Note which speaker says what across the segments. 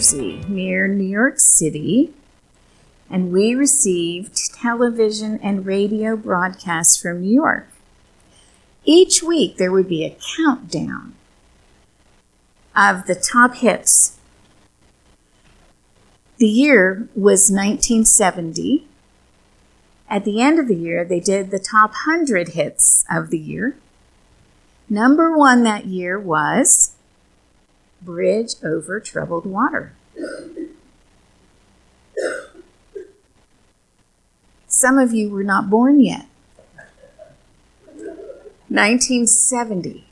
Speaker 1: Jersey, near New York City, and we received television and radio broadcasts from New York. Each week there would be a countdown of the top hits. The year was 1970. At the end of the year, they did the top 100 hits of the year. Number one that year was Bridge Over Troubled Water. Some of you were not born yet. 1970.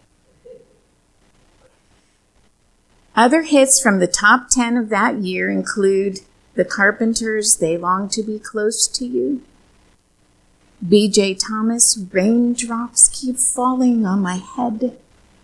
Speaker 1: Other hits from the top 10 of that year include The Carpenters' They Long to Be Close to You, B.J. Thomas, Raindrops Keep Falling on My Head,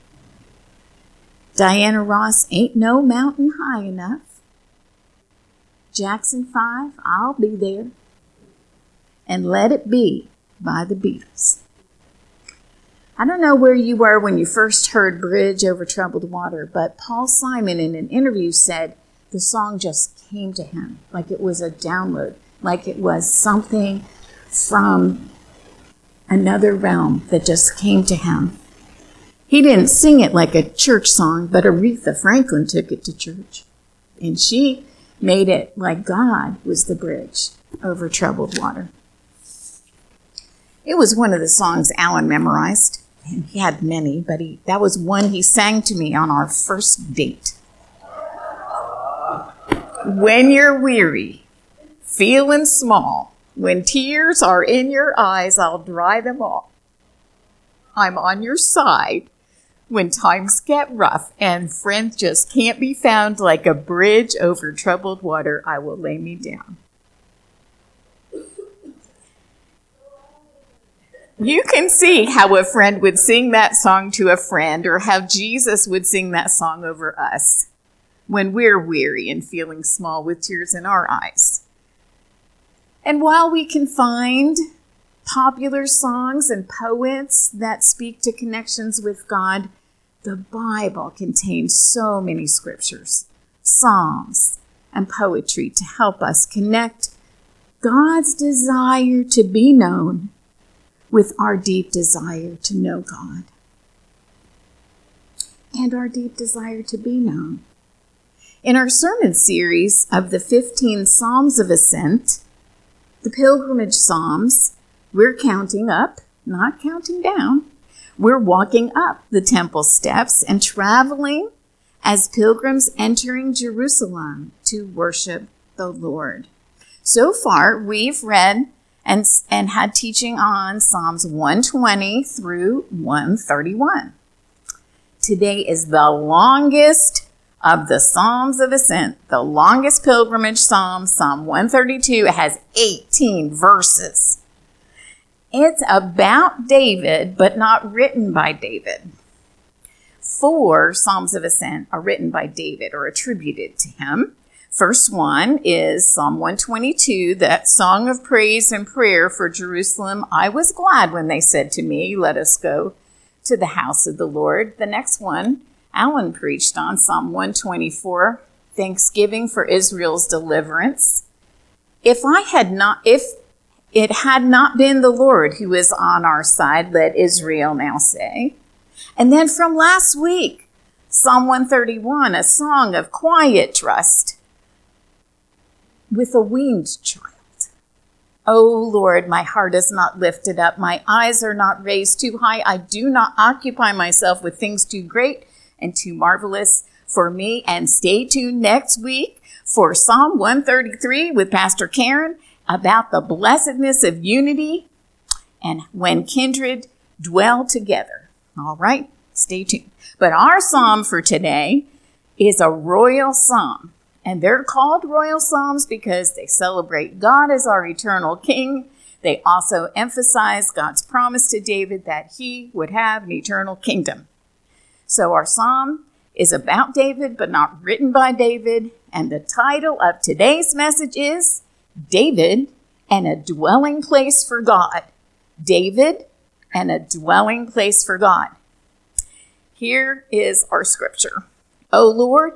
Speaker 1: Diana Ross, Ain't No Mountain High Enough, Jackson 5, I'll Be There, and Let It Be by the Beatles. I don't know where you were when you first heard Bridge Over Troubled Water, but Paul Simon in an interview said the song just came to him, like it was a download, like it was something from another realm that just came to him. He didn't sing it like a church song, but Aretha Franklin took it to church, and she made it like God was the bridge over troubled water. It was one of the songs Alan memorized. And he had many, but that was one he sang to me on our first date. When you're weary, feeling small, when tears are in your eyes, I'll dry them all. I'm on your side when times get rough and friends just can't be found, like a bridge over troubled water, I will lay me down. You can see how a friend would sing that song to a friend, or how Jesus would sing that song over us when we're weary and feeling small with tears in our eyes. And while we can find popular songs and poets that speak to connections with God, the Bible contains so many scriptures, psalms, and poetry to help us connect God's desire to be known with our deep desire to know God and our deep desire to be known. In our sermon series of the 15 Psalms of Ascent, the Pilgrimage Psalms, we're counting up, not counting down. We're walking up the temple steps and traveling as pilgrims entering Jerusalem to worship the Lord. So far, we've read and had teaching on Psalms 120 through 131. Today is the longest of the Psalms of Ascent, the longest pilgrimage psalm, Psalm 132. It has 18 verses. It's about David, but not written by David. 4 Psalms of Ascent are written by David or attributed to him. First one is Psalm 122, that song of praise and prayer for Jerusalem. I was glad when they said to me, let us go to the house of the Lord. The next one, Alan preached on, Psalm 124, thanksgiving for Israel's deliverance. If it had not been the Lord who is on our side, let Israel now say. And then from last week, Psalm 131, a song of quiet trust with a weaned child. O Lord, my heart is not lifted up. My eyes are not raised too high. I do not occupy myself with things too great and too marvelous for me. And stay tuned next week for Psalm 133 with Pastor Karen about the blessedness of unity and when kindred dwell together. All right, stay tuned. But our psalm for today is a royal psalm. And they're called royal psalms because they celebrate God as our eternal king. They also emphasize God's promise to David that he would have an eternal kingdom. So our psalm is about David, but not written by David. And the title of today's message is David and a Dwelling Place for God. David and a Dwelling Place for God. Here is our scripture. O Lord,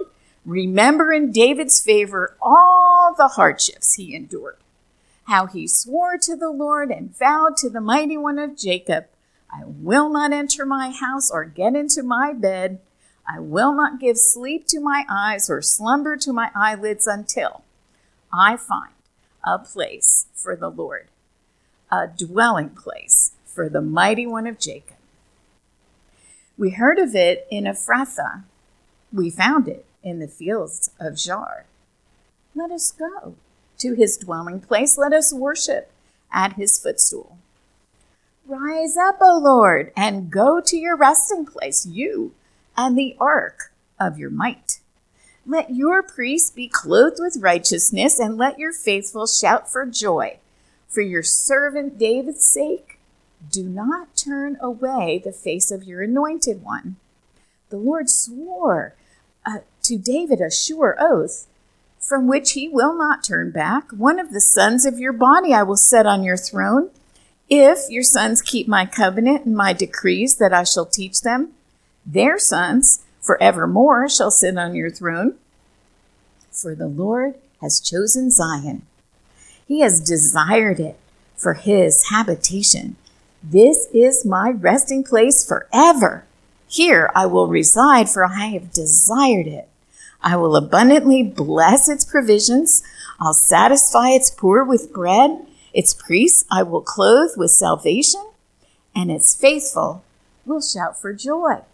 Speaker 1: remember in David's favor all the hardships he endured, how he swore to the Lord and vowed to the mighty one of Jacob, I will not enter my house or get into my bed. I will not give sleep to my eyes or slumber to my eyelids until I find a place for the Lord, a dwelling place for the mighty one of Jacob. We heard of it in Ephrathah. We found it in the fields of Jaar. Let us go to his dwelling place. Let us worship at his footstool. Rise up, O Lord, and go to your resting place, you and the ark of your might. Let your priests be clothed with righteousness, and let your faithful shout for joy. For your servant David's sake, do not turn away the face of your anointed one. The Lord swore to David a sure oath, from which he will not turn back. One of the sons of your body I will set on your throne. If your sons keep my covenant and my decrees that I shall teach them, their sons forevermore shall sit on your throne. For the Lord has chosen Zion. He has desired it for his habitation. This is my resting place forever. Here I will reside, for I have desired it. I will abundantly bless its provisions. I'll satisfy its poor with bread. Its priests I will clothe with salvation, and its faithful will shout for joy.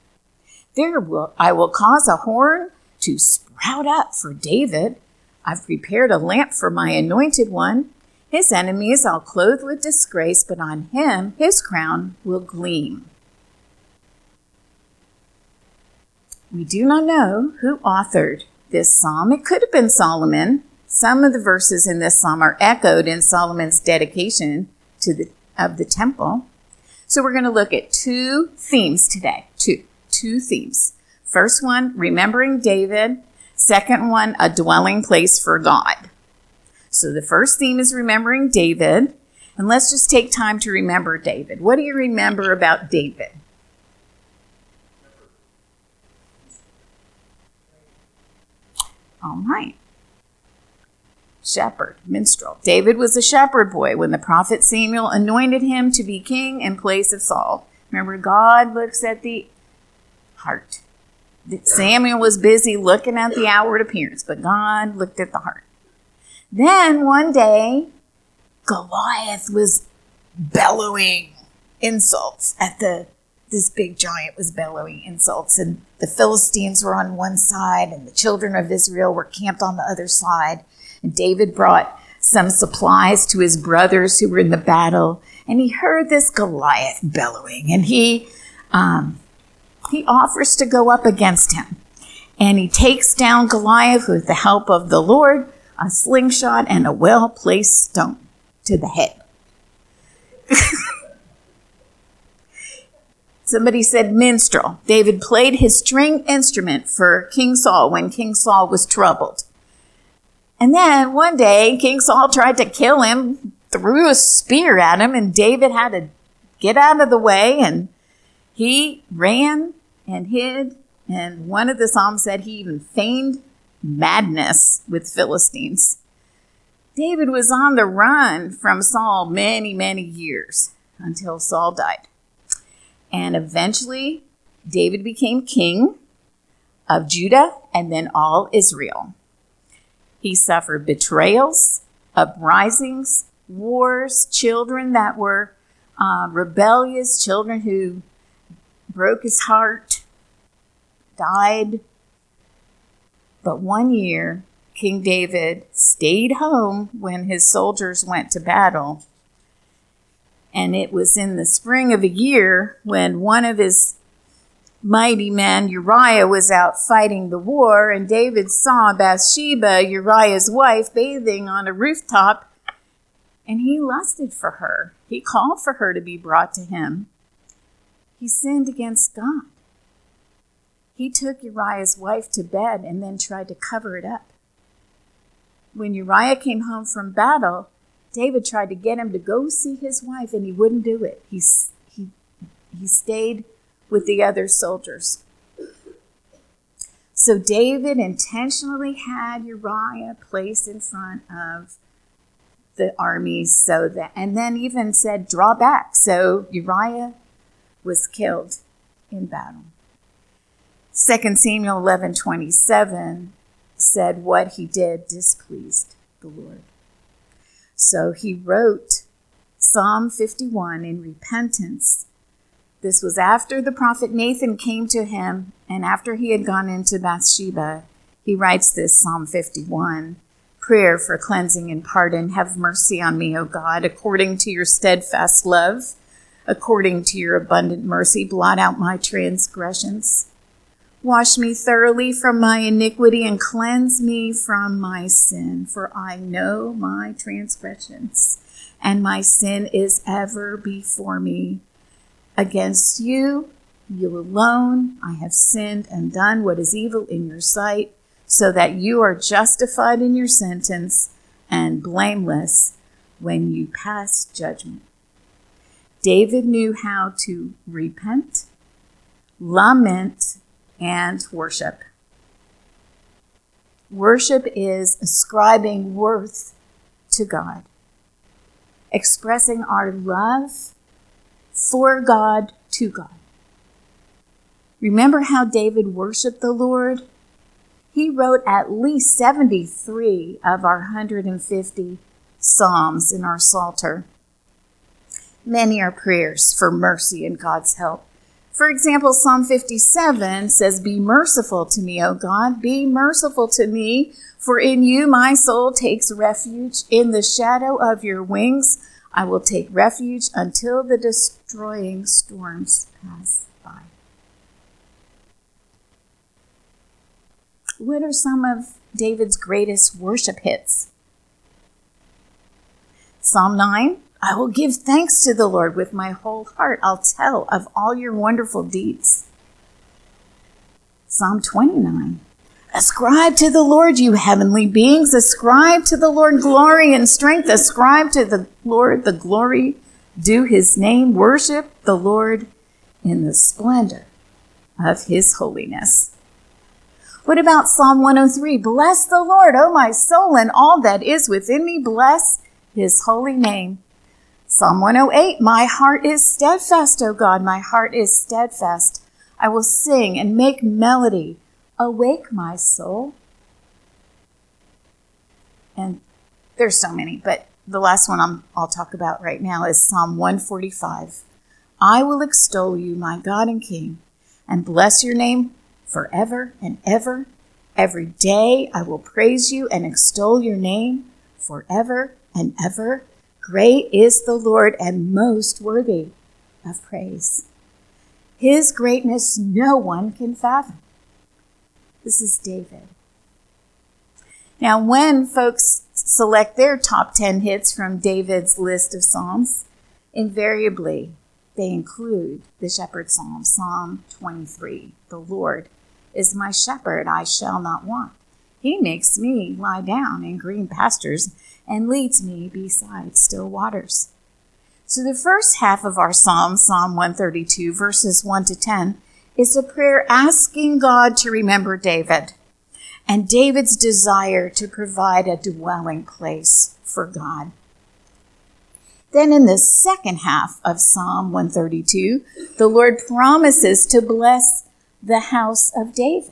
Speaker 1: I will cause a horn to sprout up for David. I've prepared a lamp for my anointed one. His enemies I'll clothe with disgrace, but on him his crown will gleam. We do not know who authored this psalm. It could have been Solomon. Some of the verses in this psalm are echoed in Solomon's dedication of the temple. So we're going to look at two themes today. Two themes. First one, remembering David. Second one, a dwelling place for God. So the first theme is remembering David. And let's just take time to remember David. What do you remember about David? All right. Shepherd, minstrel. David was a shepherd boy when the prophet Samuel anointed him to be king in place of Saul. Remember, God looks at the heart. Samuel was busy looking at the outward appearance, but God looked at the heart. Then one day, Goliath was bellowing insults at this big giant was bellowing insults, and the Philistines were on one side and the children of Israel were camped on the other side. And David brought some supplies to his brothers who were in the battle, and he heard this Goliath bellowing, and he offers to go up against him. And he takes down Goliath with the help of the Lord, a slingshot and a well-placed stone to the head. Somebody said minstrel. David played his string instrument for King Saul when King Saul was troubled. And then one day, King Saul tried to kill him, threw a spear at him, and David had to get out of the way, and he ran and hid. And one of the Psalms said he even feigned madness with Philistines. David was on the run from Saul many, many years until Saul died. And eventually, David became king of Judah and then all Israel. He suffered betrayals, uprisings, wars, children that were rebellious, children who broke his heart, died. But one year, King David stayed home when his soldiers went to battle. And it was in the spring of a year when one of his mighty men, Uriah, was out fighting the war, and David saw Bathsheba, Uriah's wife, bathing on a rooftop, and he lusted for her. He called for her to be brought to him. He sinned against God. He took Uriah's wife to bed and then tried to cover it up. When Uriah came home from battle, David tried to get him to go see his wife, and he wouldn't do it. He stayed with the other soldiers. So David intentionally had Uriah placed in front of the armies and then even said, draw back. So Uriah was killed in battle. 2 Samuel 11:27 said what he did displeased the Lord. So he wrote Psalm 51 in repentance. This was after the prophet Nathan came to him, and after he had gone into Bathsheba, he writes this Psalm 51, prayer for cleansing and pardon. Have mercy on me, O God, according to your steadfast love, according to your abundant mercy, blot out my transgressions. Wash me thoroughly from my iniquity and cleanse me from my sin, for I know my transgressions, and my sin is ever before me. Against you, you alone, I have sinned and done what is evil in your sight, so that you are justified in your sentence and blameless when you pass judgment. David knew how to repent, lament, and worship. Worship is ascribing worth to God, expressing our love for God to God. Remember how David worshiped the Lord? He wrote at least 73 of our 150 psalms in our Psalter. Many are prayers for mercy and God's help. For example, Psalm 57 says, be merciful to me, O God, be merciful to me, for in you my soul takes refuge. In the shadow of your wings I will take refuge until the destroying storms pass by. What are some of David's greatest worship hits? Psalm 9, I will give thanks to the Lord with my whole heart. I'll tell of all your wonderful deeds. Psalm 29, ascribe to the Lord, you heavenly beings. Ascribe to the Lord glory and strength. Ascribe to the Lord the glory due his name. Worship the Lord in the splendor of his holiness. What about Psalm 103? Bless the Lord, O my soul, and all that is within me. Bless his holy name. Psalm 108, my heart is steadfast, O God, my heart is steadfast. I will sing and make melody. Awake, my soul. And there's so many, but the last one I'll talk about right now is Psalm 145. I will extol you, my God and King, and bless your name forever and ever. Every day I will praise you and extol your name forever and ever. Great is the Lord and most worthy of praise. His greatness no one can fathom. This is David. Now, when folks select their top 10 hits from David's list of psalms, invariably they include the shepherd psalm, Psalm 23. The Lord is my shepherd, I shall not want. He makes me lie down in green pastures and leads me beside still waters. So the first half of our psalm, Psalm 132, verses 1 to 10, is a prayer asking God to remember David and David's desire to provide a dwelling place for God. Then in the second half of Psalm 132, the Lord promises to bless the house of David.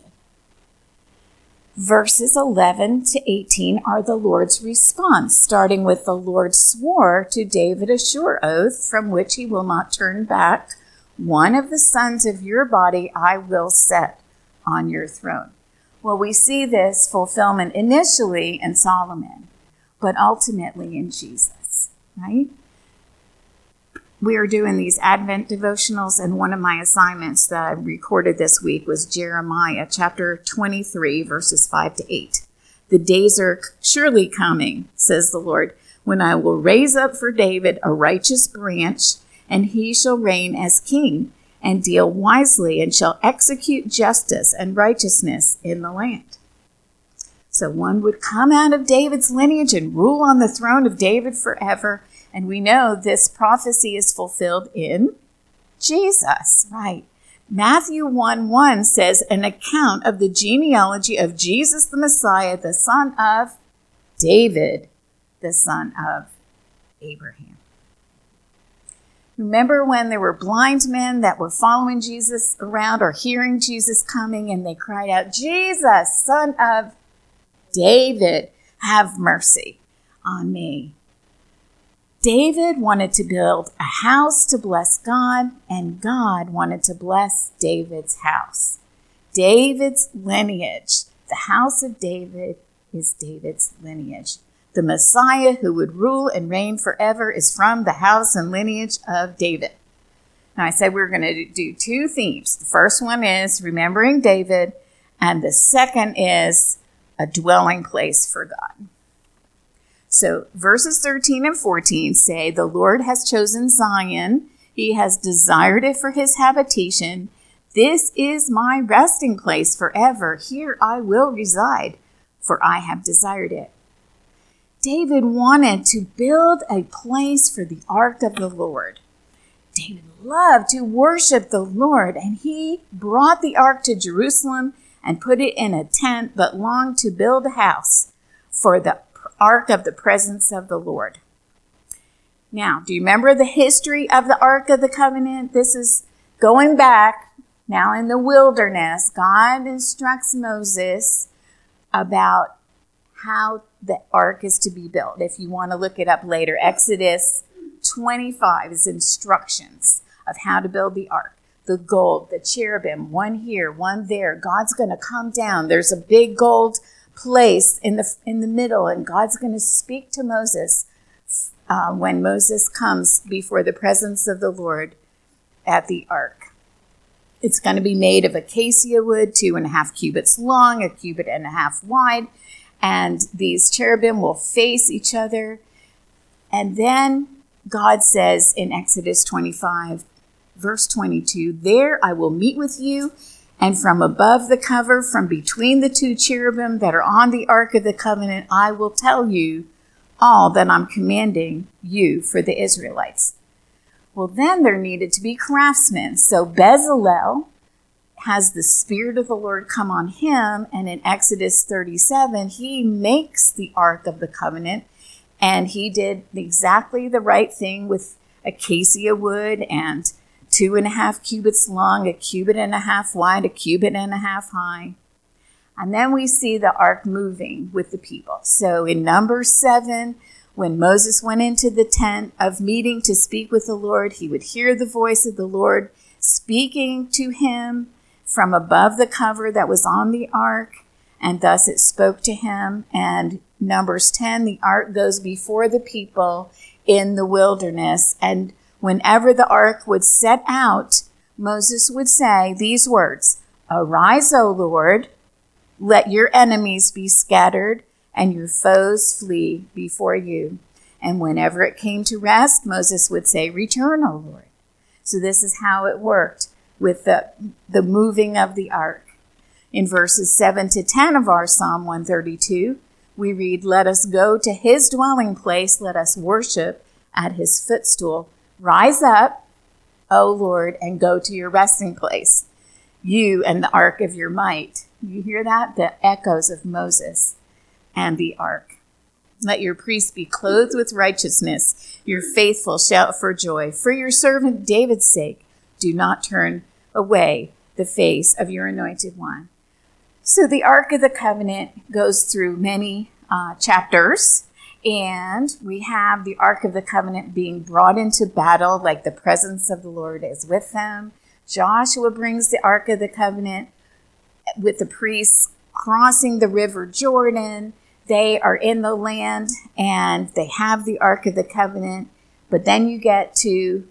Speaker 1: Verses 11 to 18 are the Lord's response, starting with the Lord swore to David a sure oath from which he will not turn back. One of the sons of your body I will set on your throne. Well, we see this fulfillment initially in Solomon, but ultimately in Jesus, right? We are doing these Advent devotionals, and one of my assignments that I recorded this week was Jeremiah chapter 23, verses 5 to 8. The days are surely coming, says the Lord, when I will raise up for David a righteous branch, and he shall reign as king, and deal wisely, and shall execute justice and righteousness in the land. So one would come out of David's lineage and rule on the throne of David forever. And we know this prophecy is fulfilled in Jesus, right? Matthew 1:1 says, an account of the genealogy of Jesus the Messiah, the son of David, the son of Abraham. Remember when there were blind men that were following Jesus around or hearing Jesus coming, and they cried out, Jesus, son of David, have mercy on me. David wanted to build a house to bless God, and God wanted to bless David's house. David's lineage, the house of David, is David's lineage. The Messiah who would rule and reign forever is from the house and lineage of David. Now, I said we were going to do two themes. The first one is remembering David, and the second is a dwelling place for God. So verses 13 and 14 say, the Lord has chosen Zion. He has desired it for his habitation. This is my resting place forever. Here I will reside, for I have desired it. David wanted to build a place for the ark of the Lord. David loved to worship the Lord, and he brought the ark to Jerusalem and put it in a tent, but longed to build a house for the ark of the presence of the Lord. Now, do you remember the history of the Ark of the Covenant? This is going back now in the wilderness. God instructs Moses about how the ark is to be built. If you want to look it up later, Exodus 25 is instructions of how to build the ark. The gold, the cherubim, one here, one there. God's going to come down. There's a big gold place in the middle, and God's going to speak to Moses when Moses comes before the presence of the Lord at the ark. It's going to be made of acacia wood, 2.5 cubits long, 1.5 cubits wide, and these cherubim will face each other. And then God says in Exodus 25, verse 22, there I will meet with you, and from above the cover, from between the two cherubim that are on the Ark of the Covenant, I will tell you all that I'm commanding you for the Israelites. Well, then there needed to be craftsmen. So Bezalel has the Spirit of the Lord come on him, and in Exodus 37, he makes the Ark of the Covenant, and he did exactly the right thing with acacia wood and 2.5 cubits long, 1.5 cubits wide, 1.5 cubits high. And then we see the ark moving with the people. So in Numbers 7, when Moses went into the tent of meeting to speak with the Lord, he would hear the voice of the Lord speaking to him from above the cover that was on the ark, and thus it spoke to him. And Numbers 10, the ark goes before the people in the wilderness, and whenever the ark would set out, Moses would say these words, arise, O Lord, let your enemies be scattered and your foes flee before you. And whenever it came to rest, Moses would say, return, O Lord. So this is how it worked with the moving of the ark. In verses 7 to 10 of our Psalm 132, we read, let us go to his dwelling place, let us worship at his footstool. Rise up, O Lord, and go to your resting place, you and the ark of your might. You hear that? The echoes of Moses and the ark. Let your priests be clothed with righteousness, your faithful shout for joy. For your servant David's sake, do not turn away the face of your anointed one. So the Ark of the Covenant goes through many chapters, and we have the Ark of the Covenant being brought into battle, like the presence of the Lord is with them. Joshua brings the Ark of the Covenant with the priests crossing the river Jordan. They are in the land, and they have the Ark of the Covenant. But then you get to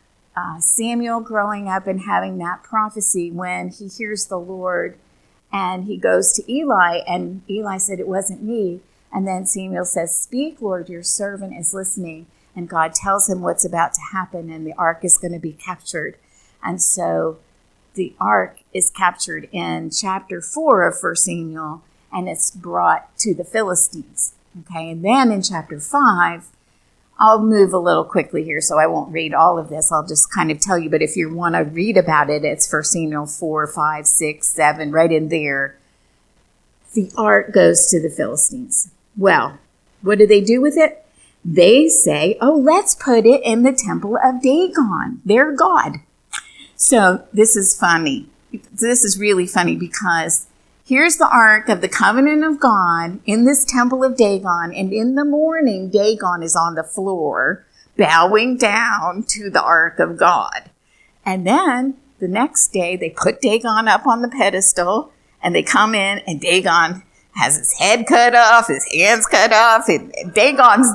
Speaker 1: Samuel growing up and having that prophecy when he hears the Lord, and he goes to Eli, and Eli said, it wasn't me. And then Samuel says, speak, Lord, your servant is listening. And God tells him what's about to happen, and the ark is going to be captured. And so the ark is captured in chapter 4 of 1 Samuel, and it's brought to the Philistines. Okay, and then in chapter 5, I'll move a little quickly here, so I won't read all of this. I'll just kind of tell you. But if you want to read about it, it's 1 Samuel 4, 5, 6, 7, right in there. The ark goes to the Philistines. Well, what do they do with it? They say, oh, let's put it in the temple of Dagon, their god. So this is funny. This is really funny because here's the ark of the covenant of God in this temple of Dagon. And in the morning, Dagon is on the floor, bowing down to the ark of God. And then the next day, they put Dagon up on the pedestal, and they come in, and Dagon has his head cut off, his hands cut off. And Dagon's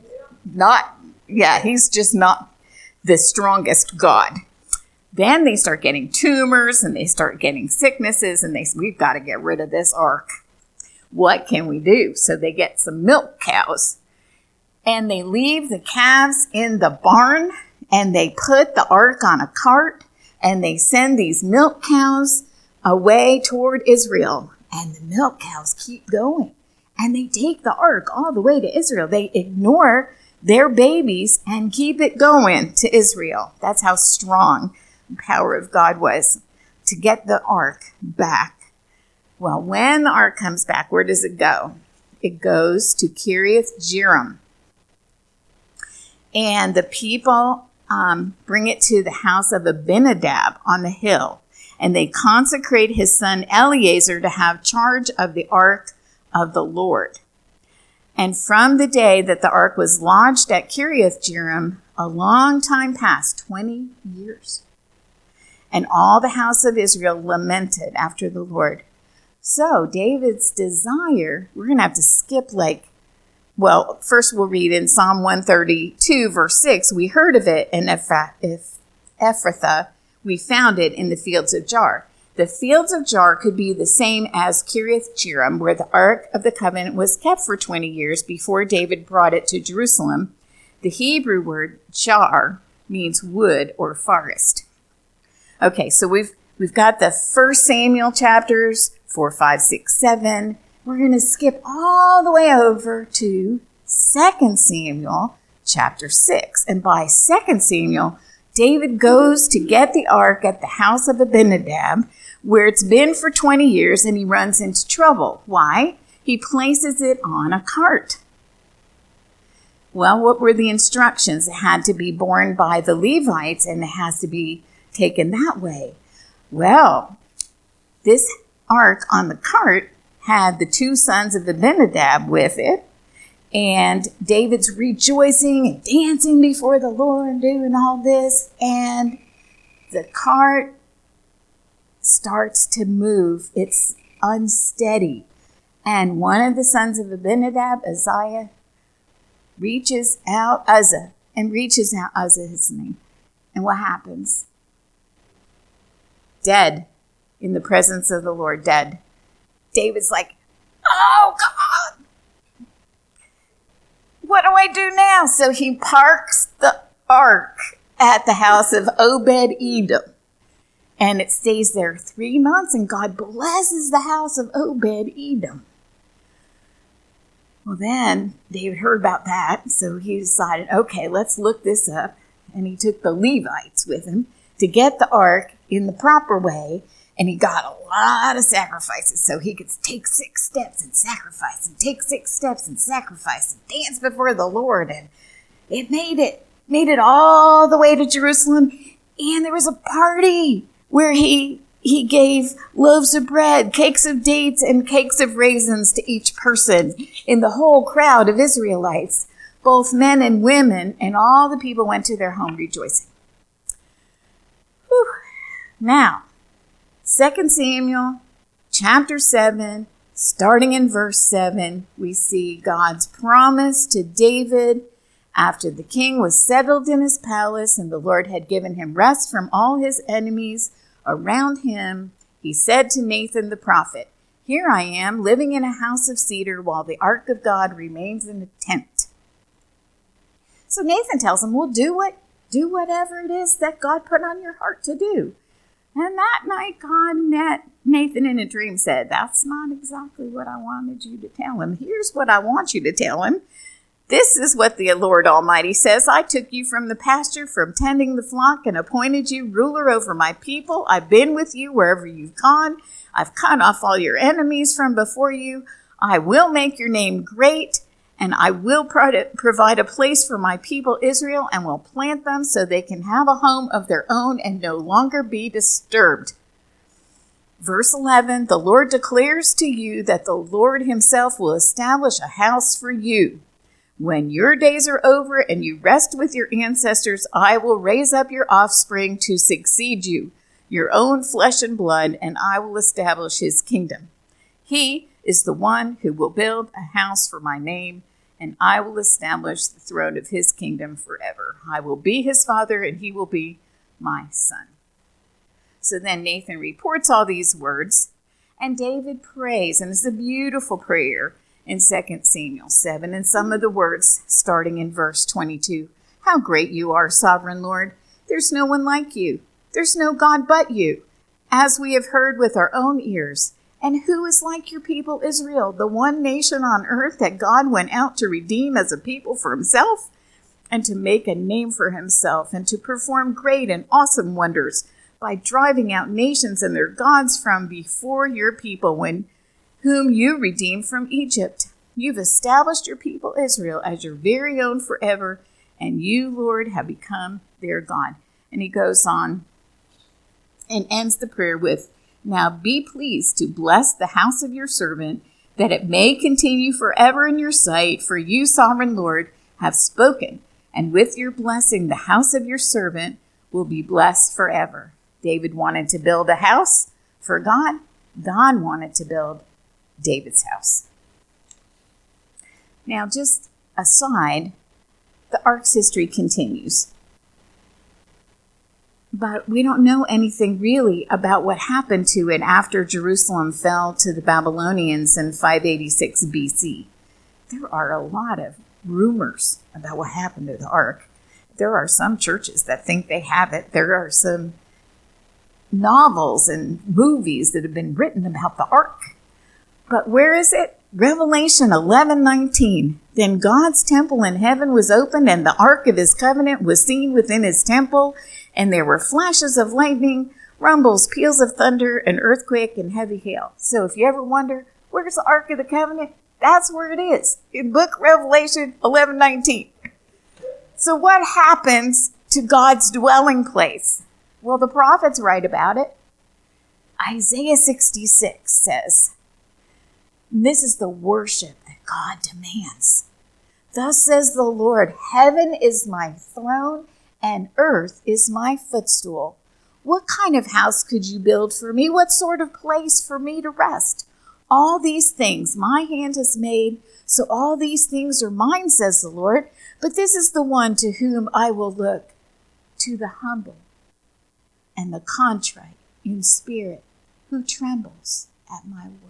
Speaker 1: he's just not the strongest god. Then they start getting tumors and they start getting sicknesses and we've got to get rid of this ark. What can we do? So they get some milk cows and they leave the calves in the barn and they put the ark on a cart and they send these milk cows away toward Israel. And the milk cows keep going and they take the ark all the way to Israel. They ignore their babies and keep it going to Israel. That's how strong the power of God was to get the ark back. Well, when the ark comes back, where does it go? It goes to Kiriath Jearim. And the people bring it to the house of Abinadab on the hill. And they consecrate his son Eleazar to have charge of the ark of the Lord. And from the day that the ark was lodged at Kiriath Jearim, a long time passed, 20 years. And all the house of Israel lamented after the Lord. So David's desire, we're going to have to skip first we'll read in Psalm 132, verse 6. We heard of it in Ephrathah. We found it in the fields of Jaar. The fields of Jaar could be the same as Kiriath Jearim, where the Ark of the Covenant was kept for 20 years before David brought it to Jerusalem. The Hebrew word Jaar means wood or forest. Okay, so we've got the 1 Samuel chapters 4, 5, 6, 7. We're going to skip all the way over to 2 Samuel chapter 6. And by 2 Samuel, David goes to get the ark at the house of Abinadab, where it's been for 20 years, and he runs into trouble. Why? He places it on a cart. Well, what were the instructions? It had to be borne by the Levites, and it has to be taken that way. Well, this ark on the cart had the 2 sons of Abinadab with it, and David's rejoicing and dancing before the Lord, doing all this, and the cart starts to move. It's unsteady. And one of the sons of Abinadab, Uzziah, reaches out Uzzah his name. And what happens? Dead in the presence of the Lord, dead. David's like, oh God, what do I do now? So he parks the ark at the house of Obed-Edom. And it stays there 3 months, and God blesses the house of Obed-Edom. Well, then David heard about that, so he decided, okay, let's look this up. And he took the Levites with him to get the ark in the proper way, and he got a lot of sacrifices, so he could take 6 steps and sacrifice, and take 6 steps and sacrifice, and dance before the Lord, and it made it all the way to Jerusalem, and there was a party where he gave loaves of bread, cakes of dates, and cakes of raisins to each person in the whole crowd of Israelites, both men and women, and all the people went to their home rejoicing. Whew. Now, 2 Samuel chapter 7, starting in verse 7, we see God's promise to David after the king was settled in his palace and the Lord had given him rest from all his enemies around him. He said to Nathan the prophet, "Here I am, living in a house of cedar while the ark of God remains in a tent." So Nathan tells him, well, do whatever it is that God put on your heart to do. And that night, God met Nathan in a dream, said, that's not exactly what I wanted you to tell him. Here's what I want you to tell him, This is what the Lord Almighty says. I took you from the pasture, from tending the flock, and appointed you ruler over my people. I've been with you wherever you've gone. I've cut off all your enemies from before you. I will make your name great, and I will provide a place for my people Israel, and will plant them so they can have a home of their own and no longer be disturbed. Verse 11, the Lord declares to you that the Lord himself will establish a house for you. When your days are over and you rest with your ancestors, I will raise up your offspring to succeed you, your own flesh and blood, and I will establish his kingdom. He is the one who will build a house for my name, and I will establish the throne of his kingdom forever. I will be his father, and he will be my son. So then Nathan reports all these words, and David prays, and it's a beautiful prayer in 2 Samuel 7, and some of the words starting in verse 22. How great you are, sovereign Lord! There's no one like you. There's no God but you, as we have heard with our own ears. And who is like your people Israel, the one nation on earth that God went out to redeem as a people for himself, and to make a name for himself, and to perform great and awesome wonders by driving out nations and their gods from before your people, whom you redeemed from Egypt. You've established your people Israel as your very own forever, and you, Lord, have become their God. And he goes on and ends the prayer with, now be pleased to bless the house of your servant, that it may continue forever in your sight, for you, sovereign Lord, have spoken, and with your blessing the house of your servant will be blessed forever. David wanted to build a house for God. God wanted to build David's house. Now, just aside, the ark's history continues. But we don't know anything really about what happened to it after Jerusalem fell to the Babylonians in 586 BC. There are a lot of rumors about what happened to the ark. There are some churches that think they have it. There are some novels and movies that have been written about the ark. But where is it? Revelation 11:19. Then God's temple in heaven was opened, and the ark of his covenant was seen within his temple, and there were flashes of lightning, rumbles, peals of thunder, an earthquake, and heavy hail. So if you ever wonder, where's the ark of the covenant? That's where it is, in book Revelation 11:19. So what happens to God's dwelling place? Well, the prophets write about it. Isaiah 66 says, this is the worship that God demands. Thus says the Lord, heaven is my throne and earth is my footstool. What kind of house could you build for me? What sort of place for me to rest? All these things my hand has made, so all these things are mine, says the Lord. But this is the one to whom I will look, to the humble and the contrite in spirit, who trembles at my word.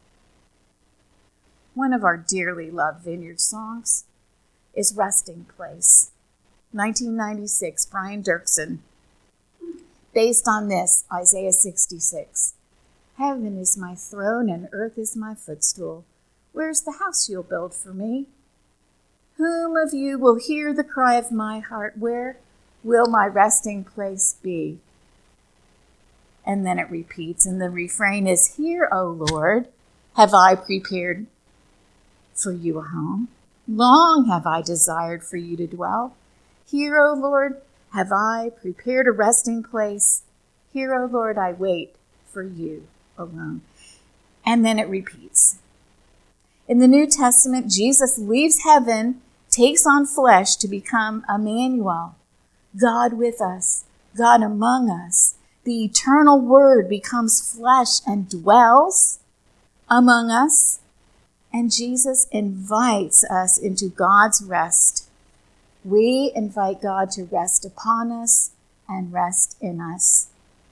Speaker 1: One of our dearly loved Vineyard songs is Resting Place. 1996, Brian Dirksen. Based on this, Isaiah 66. Heaven is my throne and earth is my footstool. Where's the house you'll build for me? Whom of you will hear the cry of my heart? Where will my resting place be? And then it repeats, and the refrain is, here, O Lord, have I prepared for you a home. Long have I desired for you to dwell. Here, O Lord, have I prepared a resting place. Here, O Lord, I wait for you alone. And then it repeats. In the New Testament, Jesus leaves heaven, takes on flesh to become Emmanuel, God with us, God among us. The eternal Word becomes flesh and dwells among us. And Jesus invites us into God's rest. We invite God to rest upon us and rest in us.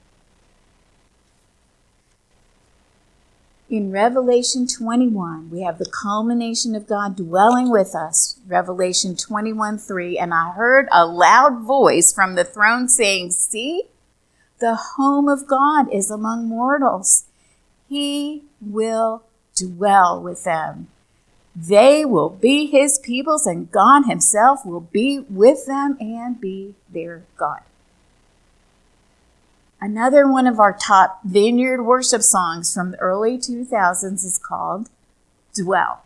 Speaker 1: In Revelation 21, we have the culmination of God dwelling with us. Revelation 21:3, and I heard a loud voice from the throne saying, see, the home of God is among mortals. He will dwell with them. They will be his peoples, and God himself will be with them and be their God. Another one of our top vineyard worship songs from the early 2000s is called Dwell.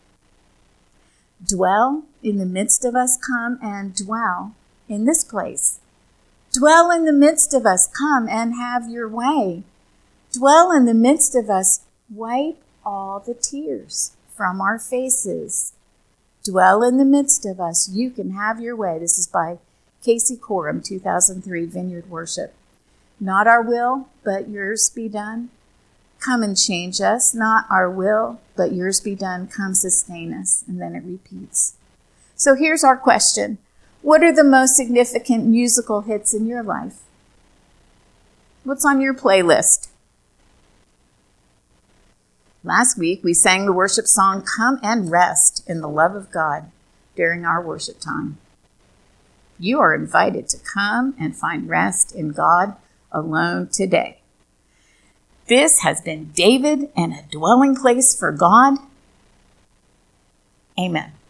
Speaker 1: Dwell in the midst of us, come and dwell in this place. Dwell in the midst of us, come and have your way. Dwell in the midst of us, wipe all the tears from our faces. Dwell in the midst of us, you can have your way. This is by Casey Coram, 2003, Vineyard Worship. Not our will, but yours be done. Come and change us. Not our will, but yours be done. Come sustain us. And then it repeats. So here's our question. What are the most significant musical hits in your life? What's on your playlist? Last week, we sang the worship song, Come and Rest in the Love of God, during our worship time. You are invited to come and find rest in God alone today. This has been David and a Dwelling Place for God. Amen.